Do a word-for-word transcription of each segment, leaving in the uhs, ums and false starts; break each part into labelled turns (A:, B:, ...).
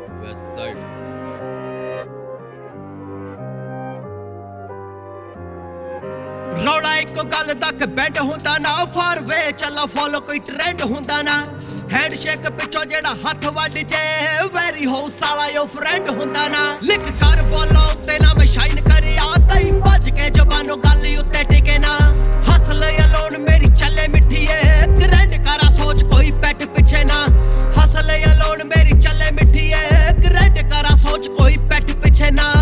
A: West side.
B: ਰੌਲਾ ਇੱਕੋ ਗੱਲ ਤੱਕ ਬੈਂਡ ਹੁੰਦਾ ਨਾ ਫਾਰਵੇ ਚੱਲਾ ਫੋਲੋ ਕੋਈ ਟ੍ਰੈਂਡ ਹੁੰਦਾ ਨਾ ਹੈਂਡਸ਼ੇਕ ਪਿੱਛੋਂ ਜਿਹੜਾ ਹੱਥ ਵੱਢ ਜੇ ਵੈਰੀ ਹਾਊਸ ਵਾਲਾ ਯੋ ਫਰੈਂਡ ਹੁੰਦਾ ਨਾ ਲਿਖ ਕਰ ਬੋਲੋ ਉੱਤੇ ਨਾ ਮੈਂ ਸ਼ਾਈਨ ਕਰਿਆ ਤਈ ਭੱਜ ਕੇ ਜ਼ਬਾਨੋਂ ਗੱਲ ਉੱਤੇ ਟਿਕੇ ਨਾ ਹੱਸਲ ਅਲੋਨ ਮੇਰੀ ਚੱਲੇ ਮਿੱਠੀਏ ਗ੍ਰੈਂਡ ਕਰਾ ਸੋਚ ਕੋਈ ਪੈਟ ਪਿੱਛੇ ਨਾ ਹੱਸਲ ਅਲੋਨ ਮੇਰੀ ਚੱਲੇ ਮਿੱਠੀਏ ਗ੍ਰੈਂਡ ਕਰਾ ਸੋਚ ਕੋਈ ਪੈਟ ਪਿੱਛੇ ਨਾ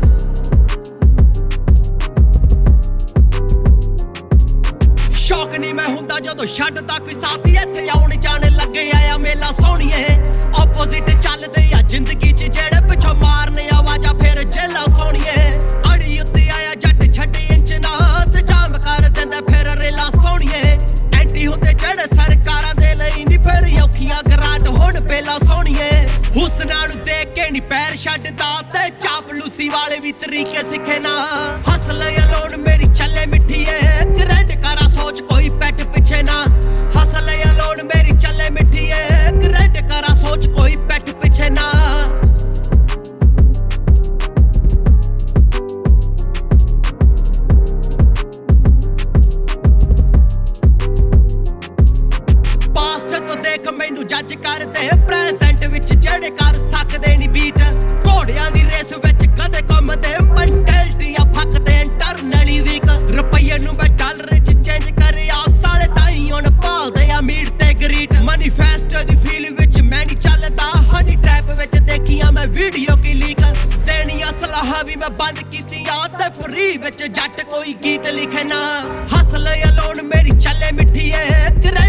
B: ਸ਼ੌਕ ਨਹੀਂ ਮੈਂ ਹੁੰਦਾ ਜਦੋਂ ਛੱਡਦਾ ਕੋਈ ਸਾਥੀ ਇੱਥੇ ਆਉਣ ਜਾਣ ਲੱਗੇ ਆਇਆ ਮੇਲਾ ਸੋਹਣੀਏ ਆਪੋਜ਼ਿਟ ਚੱਲਦੇ ਆ ਜ਼ਿੰਦਗੀ 'ਚ ਜਿਹੜੇ ਪਿੱਛੋਂ ਮਾਰਨੇ ਆਵਾਜ਼ਾਂ ਫਿਰ ਜੇਲਾ ਸੋਹਣੀਏ ਅੜੀ ਉੱਤੇ ਆਇਆ ਜੱਟ ਛੱਡੇ ਇੰਚ ਨਾ ਤੇ ਜਾਮ ਕਰ ਦਿੰਦਾ ਫਿਰ ਰੇਲਾ ਸੋਹਣੀਏ ਐਂਟੀ ਹੁੰਦੇ ਜਿਹੜੇ ਸਰਕਾਰਾਂ ਦੇ ਲਈ ਨਹੀਂ ਫਿਰ ਔਖੀਆਂ ਗਰਾਂਟ ਹੁਣ ਪਹਿਲਾਂ ਸੋਹਣੀਏ ਹੁਸਨਾਂ ਨੂੰ ਦੇਖ ਕੇ ਨਹੀਂ ਪੈਰ ਛੱਡਦਾ ਤੇ ਚਾਪਲੂਸੀ ਵਾਲੇ ਵੀ ਤਰੀਕੇ ਸਿੱਖੇ ਨਾ ਹੱਸਲ ਅਲੋਨ ਮੇਰੀ ਚੱਲੇ ਮਿੱਠੀਏ ਗ੍ਰੈਂਡ ਕਰਾ ਸੋਚ ਕੋਈ ਪੈਟ ਪਿੱਛੇ ਨਾ ਹੱਸਲ ਅਲੋਨ ਮੇਰੀ ਚੱਲੇ ਮਿੱਠੀਏ ਗ੍ਰੈਂਡ ਕਰਾ ਸੋਚ ਕੋਈ ਪੈਟ ਪਿੱਛੇ ਨਾ ਪਾਸਟ ਤੋਂ ਦੇਖ ਮੈਨੂੰ ਜੱਜ ਕਰਦੇ ਪ੍ਰੈਜ਼ੈਂਟ ਵਿੱਚ ਜਿਹੜੇ ਕਰ ਸਕਦੇ ਨਹੀਂ ਬੀਟ ਘੋੜਿਆਂ ਦੀ ਰੇਸ ਵਿੱਚ ਕਦੇ ਘੁੰਮਦੇ ਮੈਂਟੈਲਿਟੀਆਂ ਫੱਕਦੇ ਇੰਟਰਨਲੀ ਵੀਕ ਰੁਪਈਏ ਨੂੰ ਮੈਂ ਡਾਲਰ 'ਚ ਚੇਂਜ ਕਰਿਆ ਸਾਲੇ ਤਾਈ ਹੁਣ ਭਾਲਦੇ ਆ ਮੀਟ ਤੇ ਗਰੀਟ ਮੈਨੀਫੈਸਟੋ ਦੀ ਫੀਲ ਵਿੱਚ ਮੈਂ ਨਹੀਂ ਚੱਲਦਾ ਹਨੀ ਟ੍ਰੈਪ ਵਿੱਚ ਦੇਖੀਆਂ ਮੈਂ ਵੀਡੀਓ ਕੀ ਲੀਕ ਦੇਣੀਆਂ ਸਲਾਹਾਂ ਵੀ ਮੈਂ ਬੰਦ ਕੀਤੀਆਂ ਤੇ ਫਰੀ ਵਿੱਚ ਜੱਟ ਕੋਈ ਗੀਤ ਲਿਖੇ ਨਾ ਹੱਸਲ ਅਲੋਨ ਮੇਰੀ ਚੱਲੇ ਮਿੱਠੀਏ